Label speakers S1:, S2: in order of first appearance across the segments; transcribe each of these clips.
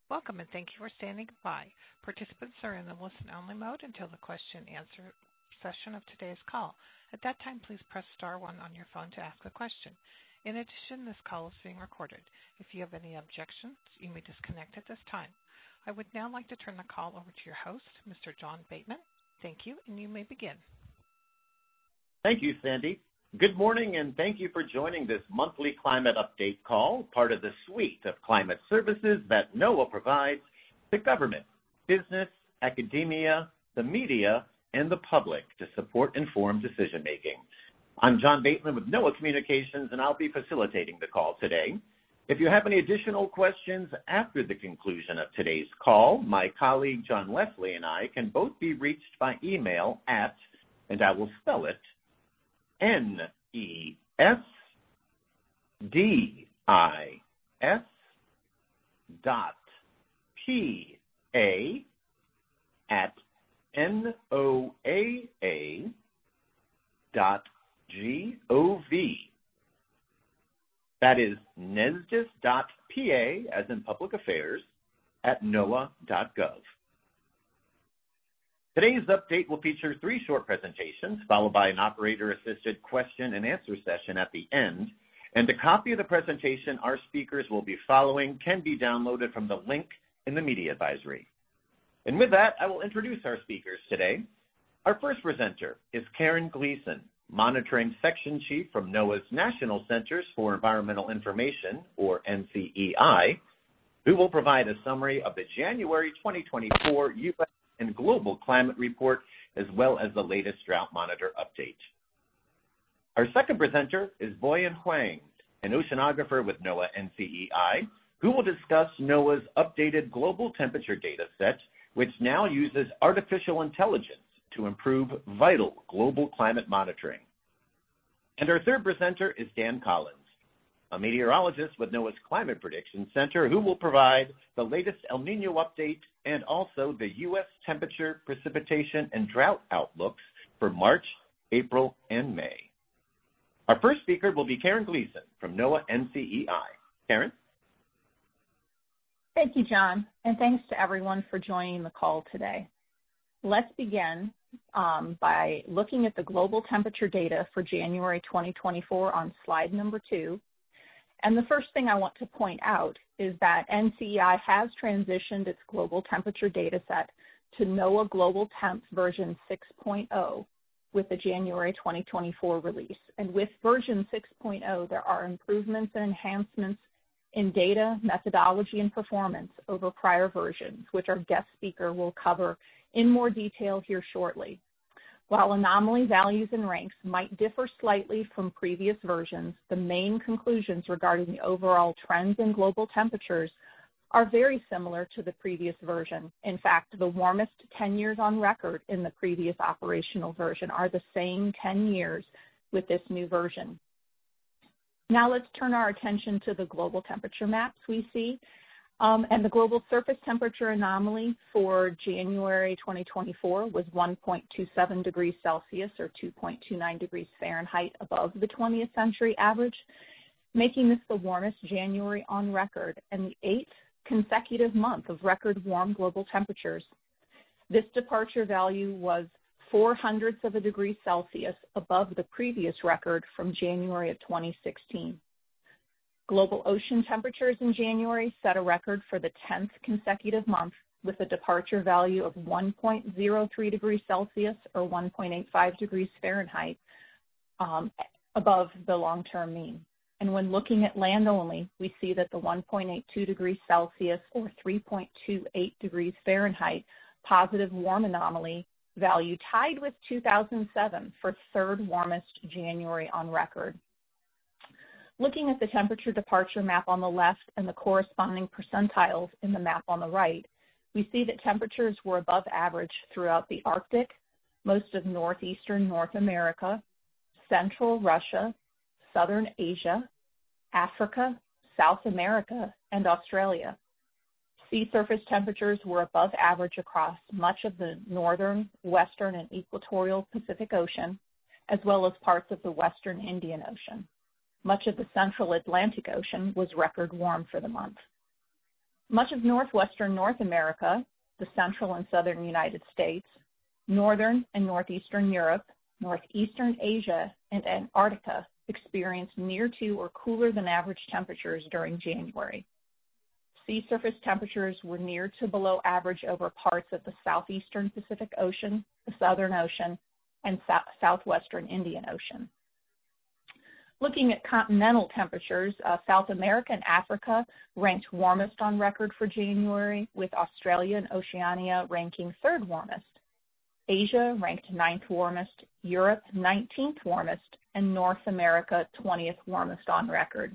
S1: Welcome and thank you for standing by. Participants are in the listen-only mode until the question-answer session of today's call. At that time, please press star one on your phone to ask a question. In addition, this call is being recorded. If you have any objections, you may disconnect at this time. I would now like to turn the call over to your host, Mr. John Bateman. Thank you, and you may begin.
S2: Thank you, Sandy. Good morning, and thank you for joining this monthly climate update call, part of the suite of climate services that NOAA provides to government, business, academia, the media, and the public to support informed decision-making. I'm John Bateman with NOAA Communications, and I'll be facilitating the call today. If you have any additional questions after the conclusion of today's call, my colleague John Leslie and I can both be reached by email at, and I will spell it, nesdis.pa@noaa.gov. That is nesdis.pa, as in public affairs, at noaa.gov. Today's update will feature 3 short presentations, followed by an operator-assisted question-and-answer session at the end, and a copy of the presentation our speakers will be following can be downloaded from the link in the media advisory. And with that, I will introduce our speakers today. Our first presenter is Karen Gleason, Monitoring Section Chief from NOAA's National Centers for Environmental Information, or NCEI, who will provide a summary of the January 2024 U.S. and Global Climate Report, as well as the latest Drought Monitor update. Our second presenter is Boyan Huang, an oceanographer with NOAA NCEI, who will discuss NOAA's updated global temperature data set, which now uses artificial intelligence to improve vital global climate monitoring. And our third presenter is Dan Collins, a meteorologist with NOAA's Climate Prediction Center, who will provide the latest El Nino update and also the U.S. temperature, precipitation, and drought outlooks for March, April, and May. Our first speaker will be Karen Gleason from NOAA NCEI. Karen?
S3: Thank you, John, and thanks to everyone for joining the call today. Let's begin by looking at the global temperature data for January 2024 on slide number 2. And the first thing I want to point out is that NCEI has transitioned its global temperature data set to NOAA Global Temps version 6.0 with the January 2024 release. And with version 6.0, there are improvements and enhancements in data, methodology, and performance over prior versions, which our guest speaker will cover in more detail here shortly. While anomaly values and ranks might differ slightly from previous versions, the main conclusions regarding the overall trends in global temperatures are very similar to the previous version. In fact, the warmest 10 years on record in the previous operational version are the same 10 years with this new version. Now let's turn our attention to the global temperature maps we see. And the global surface temperature anomaly for January 2024 was 1.27 degrees Celsius or 2.29 degrees Fahrenheit above the 20th century average, making this the warmest January on record and the 8th consecutive month of record warm global temperatures. This departure value was 0.04 of a degree Celsius above the previous record from January of 2016. Global ocean temperatures in January set a record for the 10th consecutive month with a departure value of 1.03 degrees Celsius or 1.85 degrees Fahrenheit above the long-term mean. And when looking at land only, we see that the 1.82 degrees Celsius or 3.28 degrees Fahrenheit positive warm anomaly value tied with 2007 for third warmest January on record. Looking at the temperature departure map on the left and the corresponding percentiles in the map on the right, we see that temperatures were above average throughout the Arctic, most of northeastern North America, central Russia, southern Asia, Africa, South America, and Australia. Sea surface temperatures were above average across much of the northern, western, and equatorial Pacific Ocean, as well as parts of the western Indian Ocean. Much of the central Atlantic Ocean was record warm for the month. Much of northwestern North America, the central and southern United States, northern and northeastern Europe, northeastern Asia, and Antarctica experienced near to or cooler than average temperatures during January. Sea surface temperatures were near to below average over parts of the southeastern Pacific Ocean, the Southern Ocean, and southwestern Indian Ocean. Looking at continental temperatures, South America and Africa ranked warmest on record for January, with Australia and Oceania ranking third warmest. Asia ranked 9th warmest, Europe 19th warmest, and North America 20th warmest on record.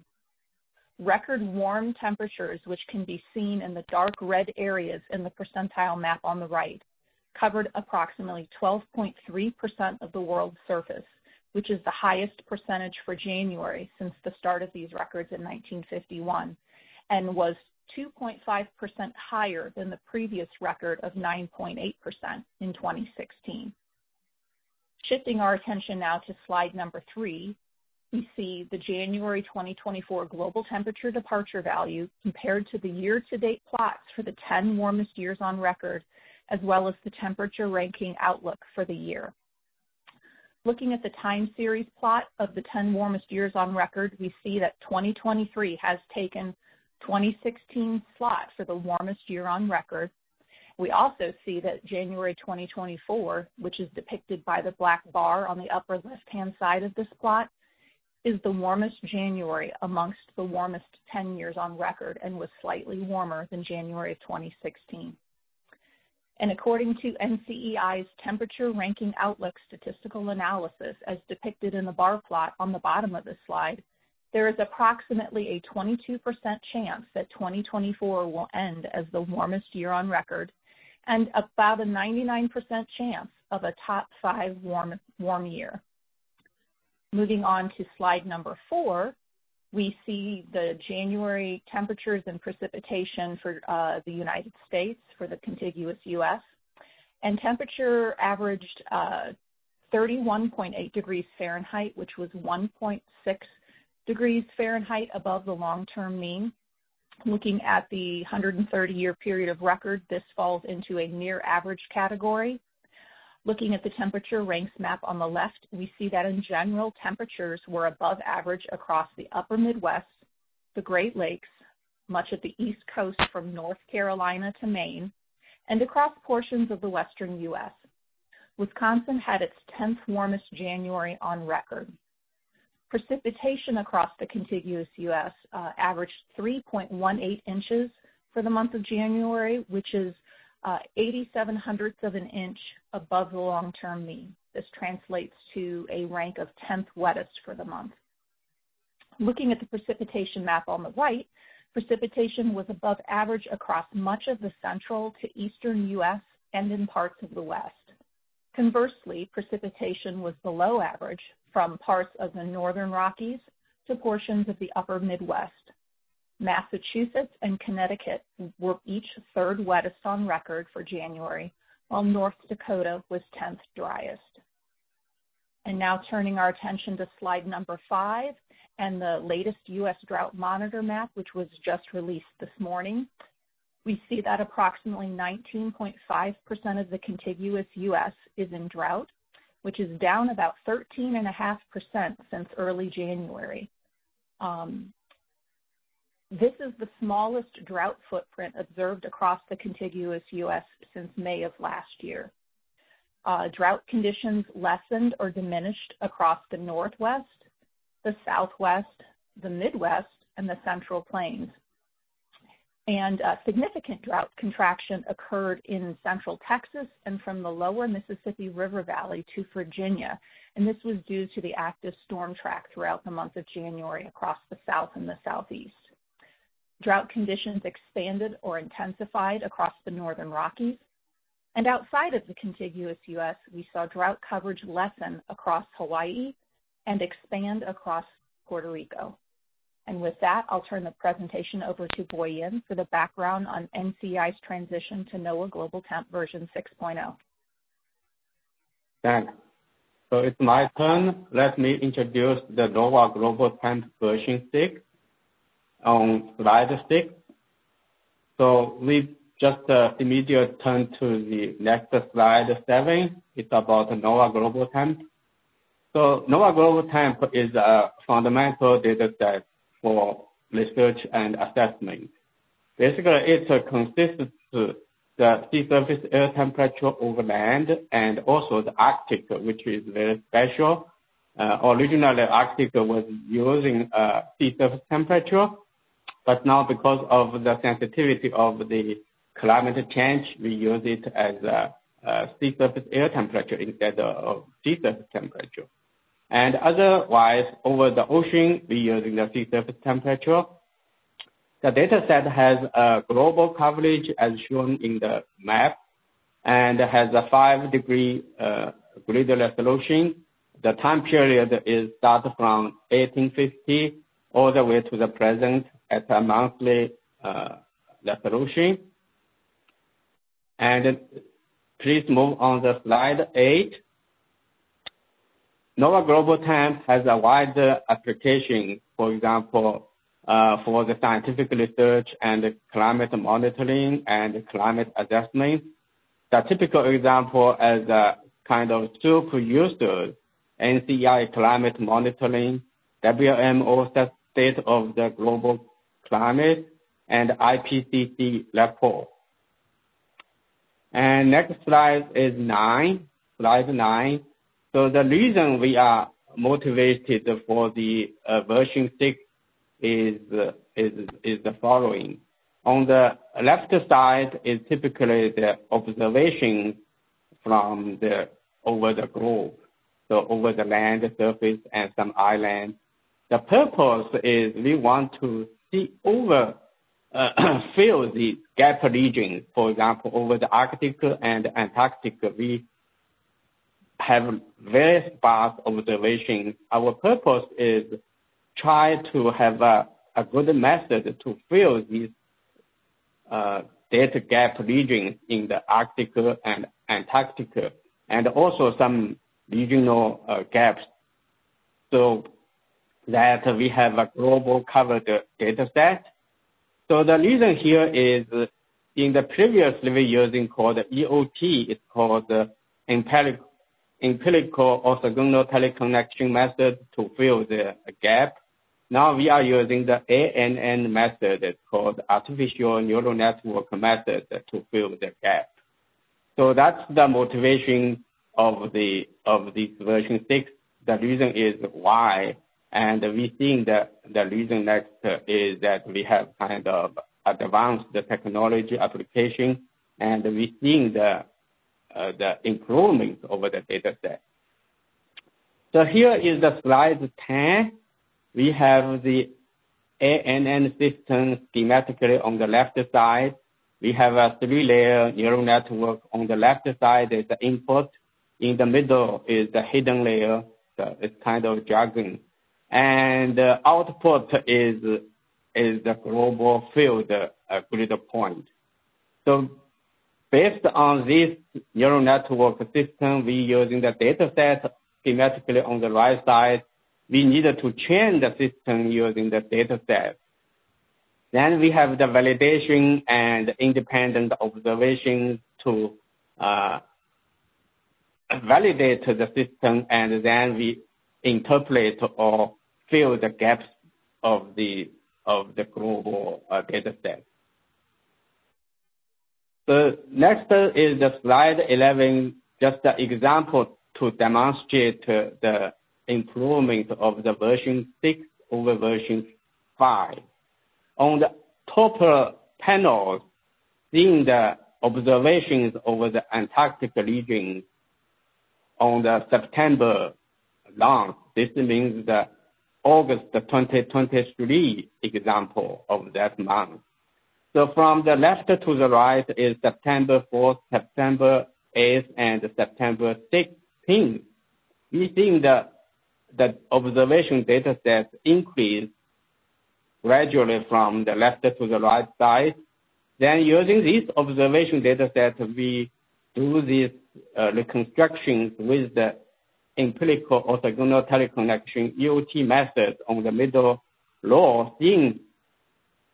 S3: Record warm temperatures, which can be seen in the dark red areas in the percentile map on the right, covered approximately 12.3% of the world's surface, which is the highest percentage for January since the start of these records in 1951, and was 2.5% higher than the previous record of 9.8% in 2016. Shifting our attention now to slide number 3, we see the January 2024 global temperature departure value compared to the year-to-date plots for the 10 warmest years on record, as well as the temperature ranking outlook for the year. Looking at the time series plot of the 10 warmest years on record, we see that 2023 has taken 2016's slot for the warmest year on record. We also see that January 2024, which is depicted by the black bar on the upper left-hand side of this plot, is the warmest January amongst the warmest 10 years on record and was slightly warmer than January of 2016. And according to NCEI's temperature ranking outlook statistical analysis, as depicted in the bar plot on the bottom of the slide, there is approximately a 22% chance that 2024 will end as the warmest year on record, and about a 99% chance of a top 5 warm year. Moving on to slide number 4, we see the January temperatures and precipitation for the United States, for the contiguous U.S., and temperature averaged 31.8 degrees Fahrenheit, which was 1.6 degrees Fahrenheit above the long-term mean. Looking at the 130-year period of record, this falls into a near average category. Looking at the temperature ranks map on the left, we see that in general, temperatures were above average across the upper Midwest, the Great Lakes, much of the East Coast from North Carolina to Maine, and across portions of the western U.S. Wisconsin had its 10th warmest January on record. Precipitation across the contiguous U.S. Averaged 3.18 inches for the month of January, which is 0.87 of an inch above the long-term mean. This translates to a rank of 10th wettest for the month. Looking at the precipitation map on the right, precipitation was above average across much of the central to eastern U.S. and in parts of the West. Conversely, precipitation was below average from parts of the northern Rockies to portions of the upper Midwest. Massachusetts and Connecticut were each third wettest on record for January, while North Dakota was 10th driest. And now turning our attention to slide number 5 and the latest U.S. Drought Monitor map, which was just released this morning. We see that approximately 19.5% of the contiguous U.S. is in drought, which is down about 13.5% since early January. This is the smallest drought footprint observed across the contiguous U.S. since May of last year. Drought conditions lessened or diminished across the Northwest, the Southwest, the Midwest, and the Central Plains. And significant drought contraction occurred in central Texas and from the lower Mississippi River Valley to Virginia, and this was due to the active storm track throughout the month of January across the South and the Southeast. Drought conditions expanded or intensified across the northern Rockies, and outside of the contiguous U.S., we saw drought coverage lessen across Hawaii and expand across Puerto Rico. And with that, I'll turn the presentation over to Boyan for the background on NCEI's transition to NOAA Global Temp version 6.0.
S4: Thanks. So it's my turn. Let me introduce the NOAA Global Temp version 6 on slide 6. So we just immediately turn to the next slide 7. It's about NOAA Global TEMP. So NOAA Global TEMP is a fundamental data set for research and assessment. Basically, it consists of the sea surface air temperature over land and also the Arctic, which is very special. Originally, Arctic was using sea surface temperature, but now because of the sensitivity of the climate change, we use it as sea surface air temperature instead of sea surface temperature. And otherwise, over the ocean, we're using the sea surface temperature. The data set has a global coverage as shown in the map and has a 5-degree grid resolution. The time period is started from 1850 all the way to the present at a monthly resolution. And please move on to slide 8. NOAA Global TEMP has a wide application, for example, for the scientific research and climate monitoring and climate assessment. The typical example as a kind of super users, NCI climate monitoring, WMO state of the global climate, and IPCC report. And next slide is slide 9. So the reason we are motivated for the version 6 is the following. On the left side is typically the observation from over the globe, so over the land surface and some islands. The purpose is we want to see over fill the gap regions. For example, over the Arctic and Antarctic, we have very sparse observations. Our purpose is try to have a good method to fill these data gap regions in the Arctic and Antarctic, and also some regional gaps, so that we have a global covered data set. So the reason here is in the previously we're using called EOT, it's called empirical orthogonal teleconnection method to fill the gap. Now we are using the ANN method. It's called artificial neural network method to fill the gap. So that's the motivation of this version 6. The reason is why, and we think that the reason next is that we have kind of advanced the technology application, and we seeing the improvement over the data set. So here is the slide 10. We have the ANN system schematically on the left side. We have a 3-layer neural network. On the left side is the input. In the middle is the hidden layer. So it's kind of jargon. And the output is the global field grid point. So based on this neural network system, we using the data set schematically on the right side. We needed to train the system using the data set. Then we have the validation and independent observations to validate the system, and then we interpret or fill the gaps of the global data set. The next is the slide 11, just an example to demonstrate the improvement of the version 6 over version 5. On the top panel, seeing the observations over the Antarctic region on the September launch. This means the August 2023 example of that month. So from the left to the right is September 4th, September 8th, and September 16th. We see the observation data set increase gradually from the left to the right side. Then using this observation data set, we do these reconstructions with the empirical orthogonal teleconnection EOT method on the middle row, seeing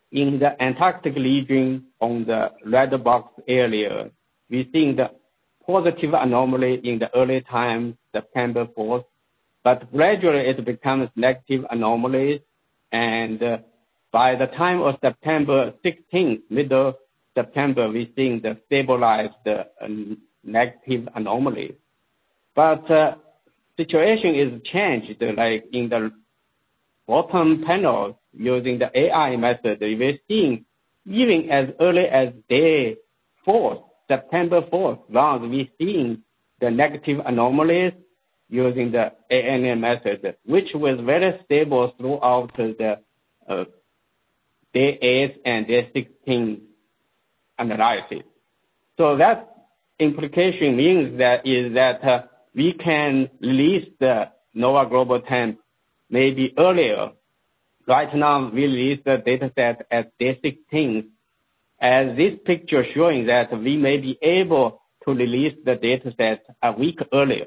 S4: in the Antarctic region on the red box area, we're seeing the positive anomaly in the early time, September 4th, but gradually it becomes negative anomalies, and by the time of September 16th, middle September, we're seeing the stabilized negative anomalies. But situation is changed, like in the bottom panel using the AI method, we're seeing even as early as day 4th, September 4th, we're seeing the negative anomalies using the ANA method, which was very stable throughout the day 8 and day 16 analysis. So that implication means that we can release the NOAA Global Temp maybe earlier. Right now, we release the data set at day 16, as this picture showing that we may be able to release the data set a week earlier.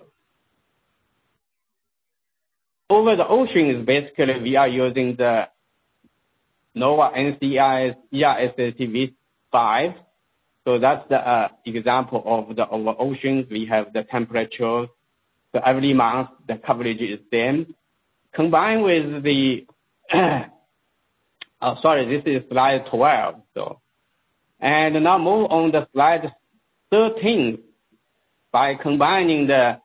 S4: Over the oceans, basically, we are using the NOAA NCIS ERSST V5. So that's the example of the over oceans. We have the temperature. So every month, the coverage is same. Combined with the, this is slide 12. So, and now move on to slide 13. By combining the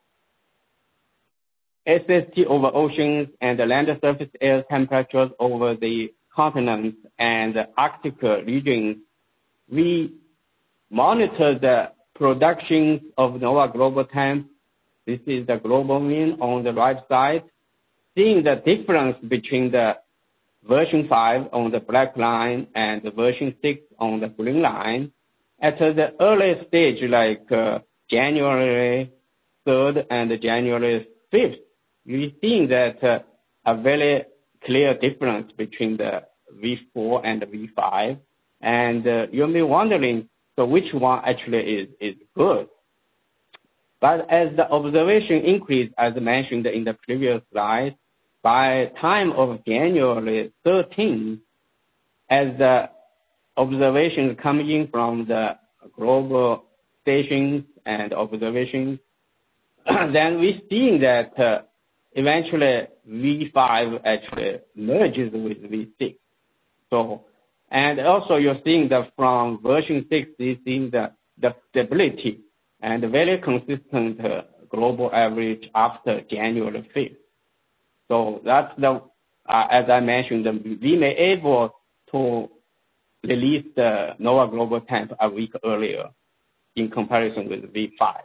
S4: SST over oceans and the land surface air temperatures over the continents and the Arctic regions, we monitor the production of NOAA Global Temp. This is the global mean on the right side, seeing the difference between the version 5 on the black line and the version 6 on the green line. At the early stage, like January 3rd and January 5th, we're seeing that a very clear difference between the V4 and the V5. And you'll be wondering, so which one actually is good? But as the observation increased, as mentioned in the previous slide, by time of January 13th, as the observations coming in from the global stations and observations, then we're seeing that eventually V5 actually merges with V6. So, and also you're seeing that from version 6, you're seeing the stability and very consistent global average after January 5th. So that's the, as I mentioned, we may able to release the NOAA Global Temp a week earlier in comparison with V5.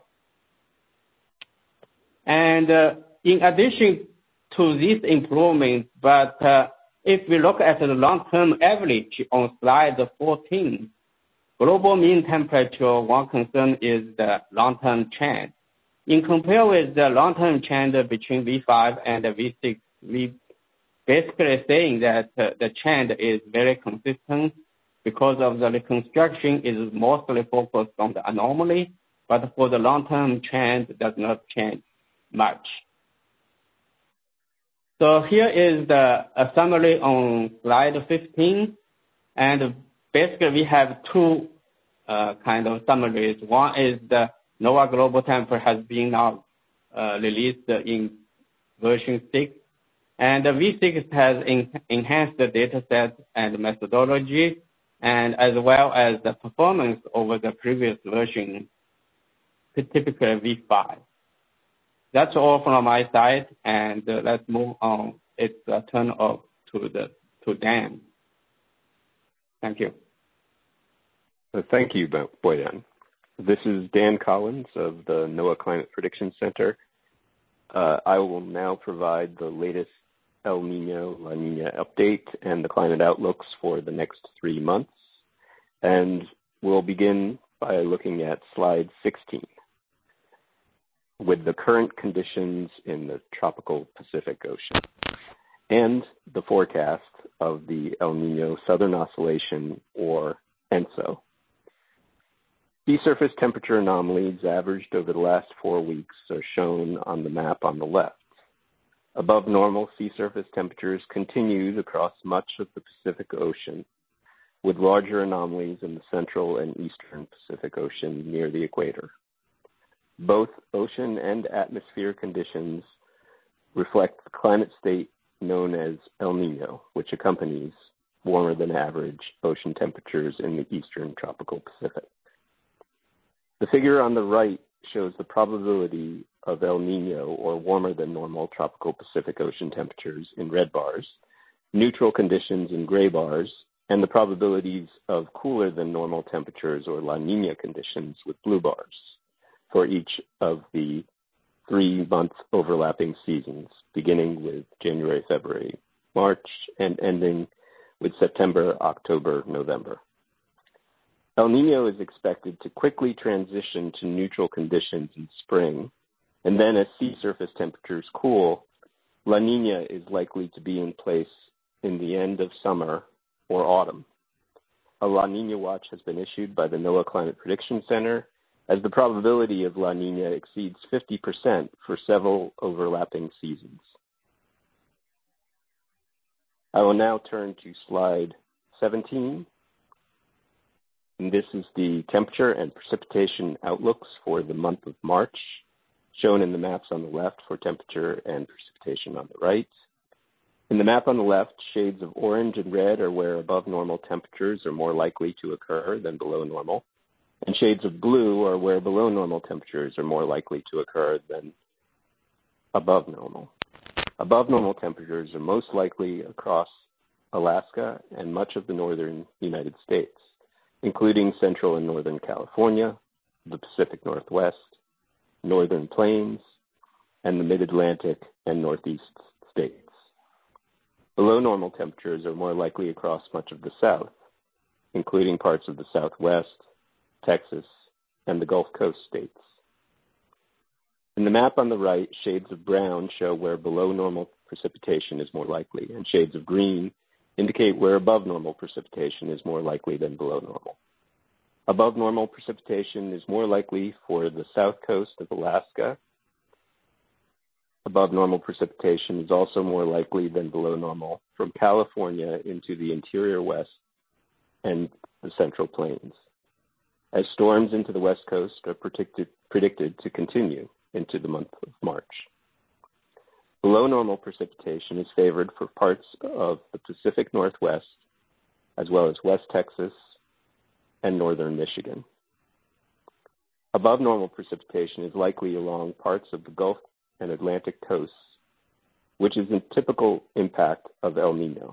S4: And in addition to these improvements, but if we look at the long-term average on slide 14, global mean temperature, one concern is the long-term trend. In compare with the long-term trend between V5 and V6, we basically saying that the trend is very consistent because of the reconstruction is mostly focused on the anomaly, but for the long-term trend, it does not change much. So here is a summary on slide 15, and basically we have two kind of summaries. One is the NOAA Global Temp has been now released in version 6, and the V6 has enhanced the data set and methodology, and as well as the performance over the previous version, typically V5. That's all from my side, and let's move on. It's a turn off to Dan. Thank you.
S5: Thank you, Boyan. This is Dan Collins of the NOAA Climate Prediction Center. I will now provide the latest El Nino, La Nina update and the climate outlooks for the next 3 months. And we'll begin by looking at slide 16. With the current conditions in the tropical Pacific Ocean and the forecast of the El Nino Southern Oscillation, or ENSO. Sea surface temperature anomalies averaged over the last 4 weeks are shown on the map on the left. Above normal sea surface temperatures continued across much of the Pacific Ocean, with larger anomalies in the central and eastern Pacific Ocean near the equator. Both ocean and atmosphere conditions reflect the climate state known as El Nino, which accompanies warmer than average ocean temperatures in the eastern tropical Pacific. The figure on the right shows the probability of El Nino, or warmer than normal tropical Pacific Ocean temperatures, in red bars, neutral conditions in gray bars, and the probabilities of cooler than normal temperatures, or La Nina conditions, with blue bars for each of the 3-month overlapping seasons, beginning with January, February, March, and ending with September, October, November. El Nino is expected to quickly transition to neutral conditions in spring, and then as sea surface temperatures cool, La Nina is likely to be in place in the end of summer or autumn. A La Nina watch has been issued by the NOAA Climate Prediction Center, as the probability of La Nina exceeds 50% for several overlapping seasons. I will now turn to slide 17. And this is the temperature and precipitation outlooks for the month of March, shown in the maps on the left for temperature and precipitation on the right. In the map on the left, shades of orange and red are where above normal temperatures are more likely to occur than below normal, and shades of blue are where below normal temperatures are more likely to occur than above normal. Above normal temperatures are most likely across Alaska and much of the northern United States, including central and northern California, the Pacific Northwest, northern plains, and the mid-Atlantic and northeast states. Below normal temperatures are more likely across much of the South, including parts of the Southwest, Texas, and the Gulf Coast states. In the map on the right, shades of brown show where below normal precipitation is more likely, and shades of green indicate where above normal precipitation is more likely than below normal. Above normal precipitation is more likely for the south coast of Alaska. Above normal precipitation is also more likely than below normal from California into the interior west and the central plains, as storms into the west coast are predicted to continue into the month of March. Below normal precipitation is favored for parts of the Pacific Northwest, as well as West Texas and northern Michigan. Above normal precipitation is likely along parts of the Gulf and Atlantic coasts, which is a typical impact of El Nino.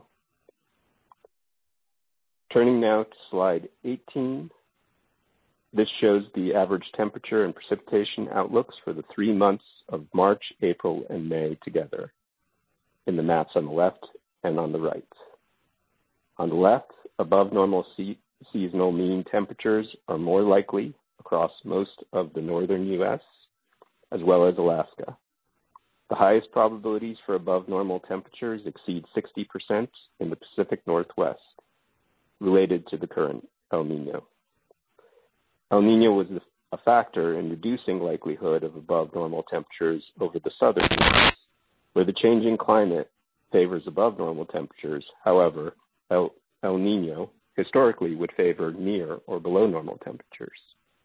S5: Turning now to slide 18. This shows the average temperature and precipitation outlooks for the 3 months of March, April, and May together in the maps on the left and on the right. On the left, above normal seasonal mean temperatures are more likely across most of the northern U.S., as well as Alaska. The highest probabilities for above normal temperatures exceed 60% in the Pacific Northwest, related to the current El Nino. El Nino was a factor in reducing likelihood of above normal temperatures over the southern U.S., where the changing climate favors above normal temperatures. However, El Nino historically would favor near or below normal temperatures.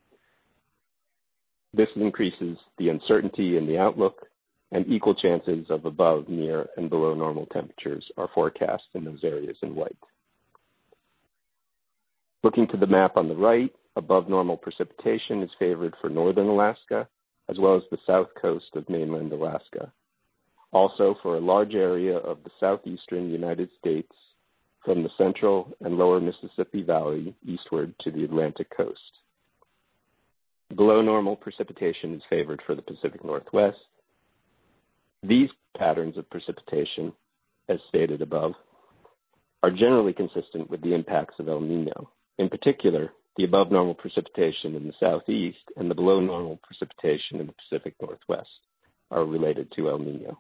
S5: This increases the uncertainty in the outlook, and equal chances of above, near, and below normal temperatures are forecast in those areas in white. Looking to the map on the right, above normal precipitation is favored for northern Alaska, as well as the south coast of mainland Alaska. Also for a large area of the southeastern United States, from the central and lower Mississippi Valley eastward to the Atlantic coast. Below normal precipitation is favored for the Pacific Northwest. These patterns of precipitation, as stated above, are generally consistent with the impacts of El Nino. In particular, the above normal precipitation in the southeast and the below normal precipitation in the Pacific Northwest are related to El Nino.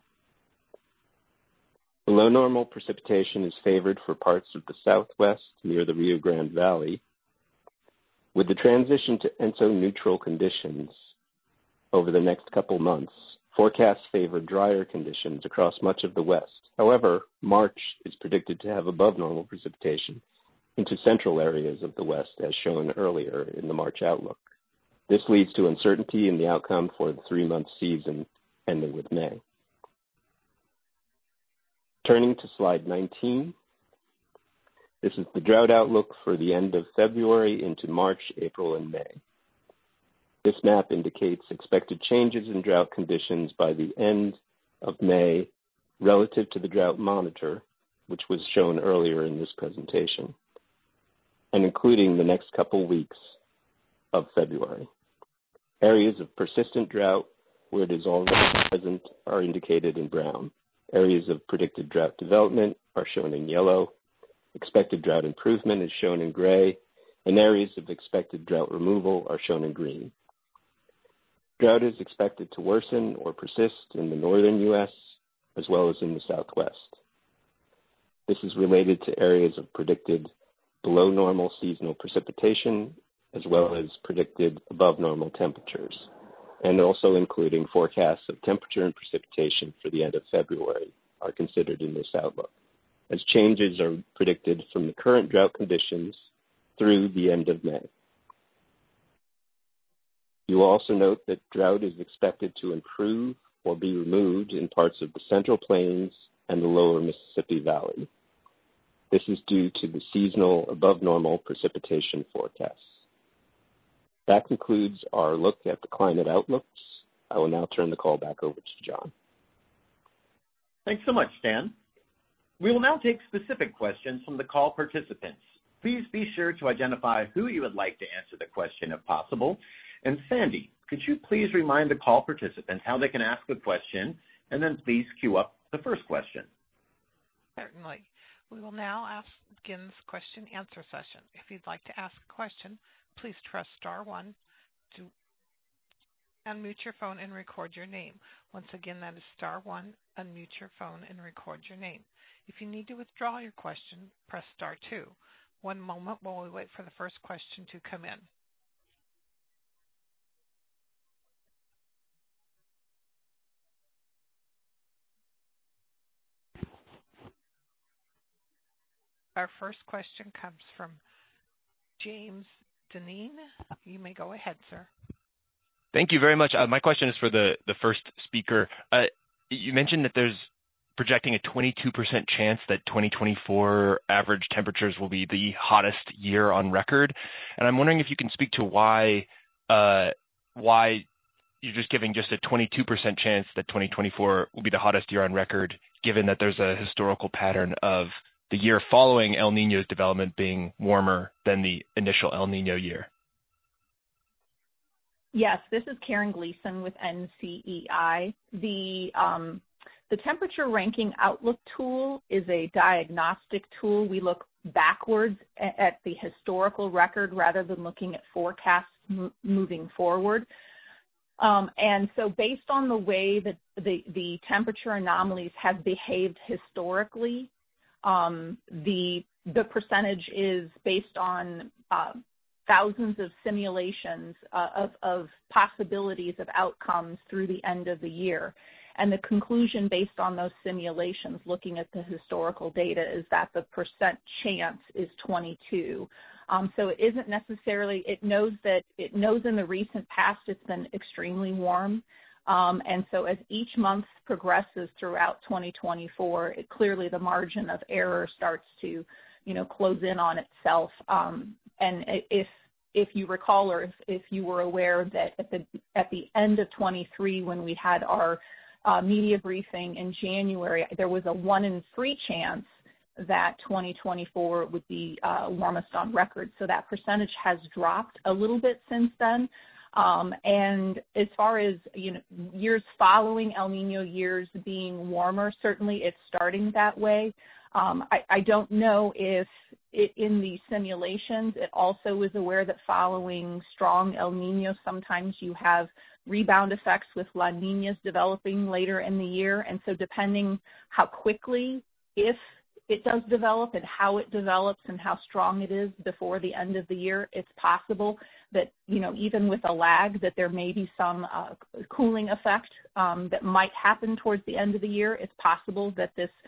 S5: Below normal precipitation is favored for parts of the southwest near the Rio Grande Valley. With the transition to ENSO-neutral conditions over the next couple months, forecasts favor drier conditions across much of the west. However, March is predicted to have above normal precipitation into central areas of the West, as shown earlier in the March outlook. This leads to uncertainty in the outcome for the 3-month season ending with May. Turning to slide 19, this is the drought outlook for the end of February into March, April, and May. This map indicates expected changes in drought conditions by the end of May relative to the drought monitor, which was shown earlier in this presentation, and including the next couple weeks of February. Areas of persistent drought where it is already present are indicated in brown. Areas of predicted drought development are shown in yellow. Expected drought improvement is shown in gray, and areas of expected drought removal are shown in green. Drought is expected to worsen or persist in the northern U.S. as well as in the Southwest. This is related to areas of predicted below normal seasonal precipitation as well as predicted above normal temperatures, and also including forecasts of temperature and precipitation for the end of February are considered in this outlook, as changes are predicted from the current drought conditions through the end of May. You will also note that drought is expected to improve or be removed in parts of the Central Plains and the lower Mississippi Valley. This is due to the seasonal above normal precipitation forecasts. That concludes our look at the climate outlooks. I will now turn the call back over to John.
S2: Thanks so much, Stan. We will now take specific questions from the call participants. Please be sure to identify who you would like to answer the question if possible. And Sandy, could you please remind the call participants how they can ask a question, and then please queue up the first question.
S1: Certainly. We will now begin this question and answer session. If you'd like to ask a question, please press star 1 to unmute your phone and record your name. Once again, that is star 1, unmute your phone and record your name. If you need to withdraw your question, press star 2. One moment while we wait for the first question to come in. Our first question comes from James Deneen. You may go ahead, sir.
S6: Thank you very much. My question is for the first speaker. You mentioned that there's projecting a 22% chance that 2024 average temperatures will be the hottest year on record. And I'm wondering if you can speak to why you're just giving just a 22% chance that 2024 will be the hottest year on record, given that there's a historical pattern of the year following El Niño's development being warmer than the initial El Niño year.
S3: Yes, this is Karen Gleason with NCEI. The temperature ranking outlook tool is a diagnostic tool. We look backwards at the historical record rather than looking at forecasts moving forward. And so based on the way that the temperature anomalies have behaved historically, the percentage is based on thousands of simulations of possibilities of outcomes through the end of the year. And the conclusion based on those simulations, looking at the historical data, is that the percent chance is 22. So it isn't necessarily, it knows in the recent past it's been extremely warm. And so as each month progresses throughout 2024, clearly the margin of error starts to, close in on itself. And if you recall, or if you were aware that at the end of 23, when we had our media briefing in January, there was a 1 in 3 chance that 2024 would be warmest on record. So that percentage has dropped a little bit since then. And as far as years following El Niño years being warmer, certainly it's starting that way. I don't know if in the simulations it also was aware that following strong El Niño, sometimes you have rebound effects with La Niñas developing later in the year. And so depending how quickly, if it does develop and how it develops and how strong it is before the end of the year, it's possible that, even with a lag, that there may be some cooling effect that might happen towards the end of the year. It's possible that this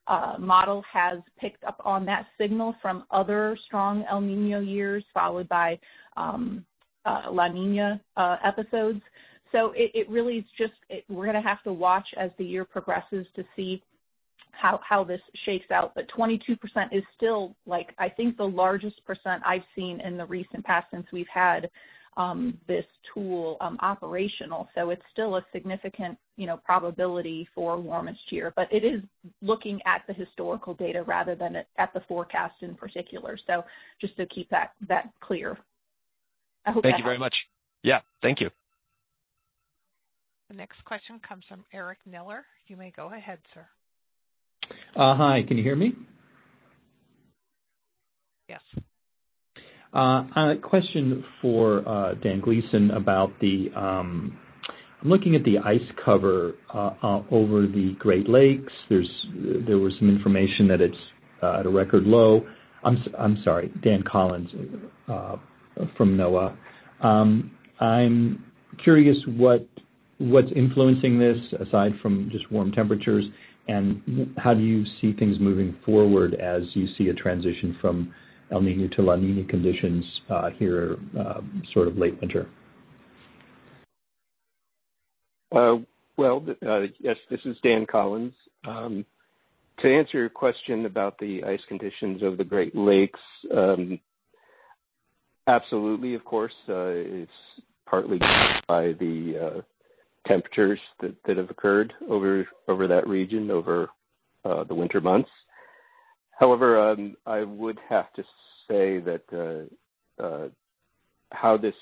S3: model has picked up on that signal from other strong El Nino years, followed by La Nina episodes. So it really is just, we're going to have to watch as the year progresses to see how this shakes out. But 22% is still, like, I think the largest percent I've seen in the recent past since we've had this tool operational. So it's still a significant, probability for warmest year. But it is looking at the historical data rather than at the forecast in particular. So just to keep that clear. I hope
S6: Thank you very much. Yeah, thank you.
S1: The next question comes from Eric Miller. You may go ahead, sir.
S7: Hi, can you hear me?
S1: Yes.
S7: A question for Dan Gleason about I'm looking at the ice cover over the Great Lakes. There was some information that it's at a record low. I'm sorry, Dan Collins from NOAA. I'm curious what's influencing this aside from just warm temperatures, and how do you see things moving forward as you see a transition from El Nino to La Nina conditions here sort of late winter?
S5: Yes, this is Dan Collins. To answer your question about the ice conditions of the Great Lakes, absolutely, of course, it's partly by the temperatures that have occurred over that region over the winter months. However, I would have to say that how this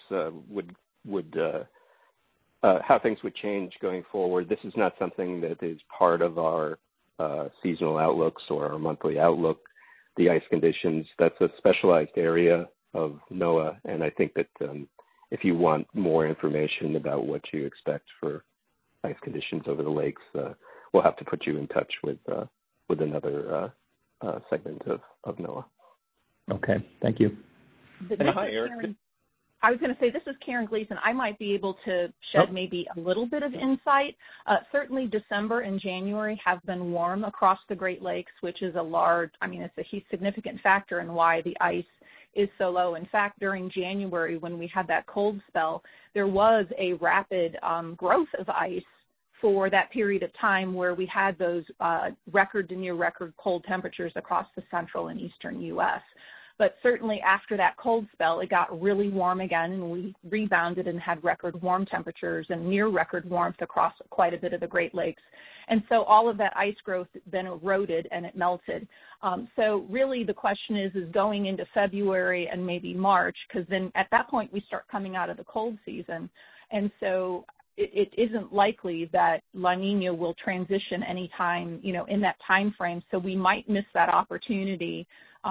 S5: how things would change going forward. This is not something that is part of our seasonal outlooks or our monthly outlook. The ice conditions, that's a specialized area of NOAA, and I think that if you want more information about what you expect for ice conditions over the lakes, we'll have to put you in touch with another segment of NOAA.
S7: Okay, thank you.
S2: Hi, Eric.
S3: I was going to say, this is Karen Gleason. I might be able to shed maybe a little bit of insight. Certainly December and January have been warm across the Great Lakes, which is it's a significant factor in why the ice is so low. In fact, during January, when we had that cold spell, there was a rapid growth of ice for that period of time where we had those record to near record cold temperatures across the central and eastern U.S. But certainly after that cold spell, it got really warm again, and we rebounded and had record warm temperatures and near record warmth across quite a bit of the Great Lakes. And so all of that ice growth then eroded and it melted. So really the question is going into February and maybe March, because then at that point we start coming out of the cold season. And so it isn't likely that La Nina will transition anytime, in that time frame. So we might miss that opportunity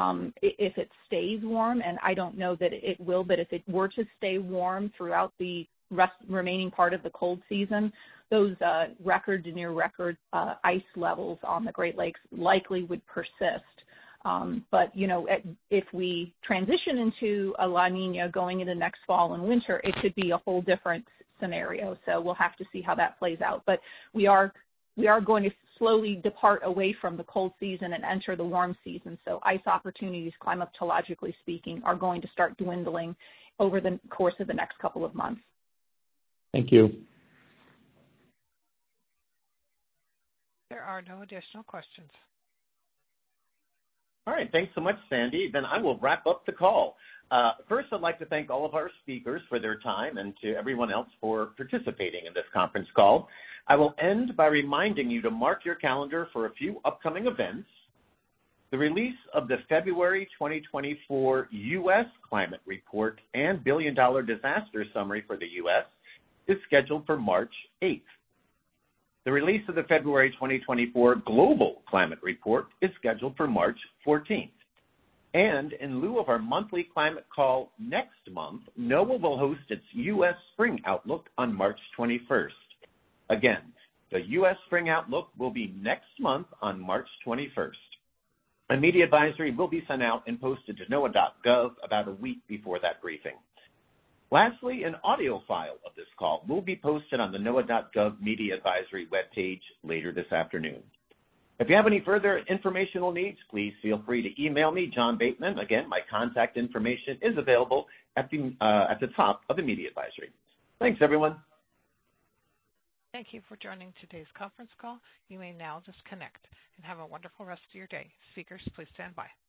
S3: if it stays warm, and I don't know that it will, but if it were to stay warm throughout the remaining part of the cold season, those record to near record ice levels on the Great Lakes likely would persist. But, if we transition into a La Nina going into next fall and winter, it could be a whole different scenario. So we'll have to see how that plays out. But we are going to slowly depart away from the cold season and enter the warm season. So ice opportunities, climatologically speaking, are going to start dwindling over the course of the next couple of months.
S7: Thank you.
S1: There are no additional questions.
S2: All right, thanks so much, Sandy. Then I will wrap up the call. First, I'd like to thank all of our speakers for their time and to everyone else for participating in this conference call. I will end by reminding you to mark your calendar for a few upcoming events. The release of the February 2024 U.S. Climate Report and Billion-Dollar Disaster Summary for the U.S. is scheduled for March 8th. The release of the February 2024 Global Climate Report is scheduled for March 14th. And in lieu of our monthly climate call next month, NOAA will host its U.S. Spring Outlook on March 21st. Again, the U.S. Spring Outlook will be next month on March 21st. A media advisory will be sent out and posted to NOAA.gov about a week before that briefing. Lastly, an audio file of this call will be posted on the NOAA.gov media advisory webpage later this afternoon. If you have any further informational needs, please feel free to email me, John Bateman. Again, my contact information is available at the top of the media advisory. Thanks, everyone.
S1: Thank you for joining today's conference call. You may now disconnect and have a wonderful rest of your day. Speakers, please stand by.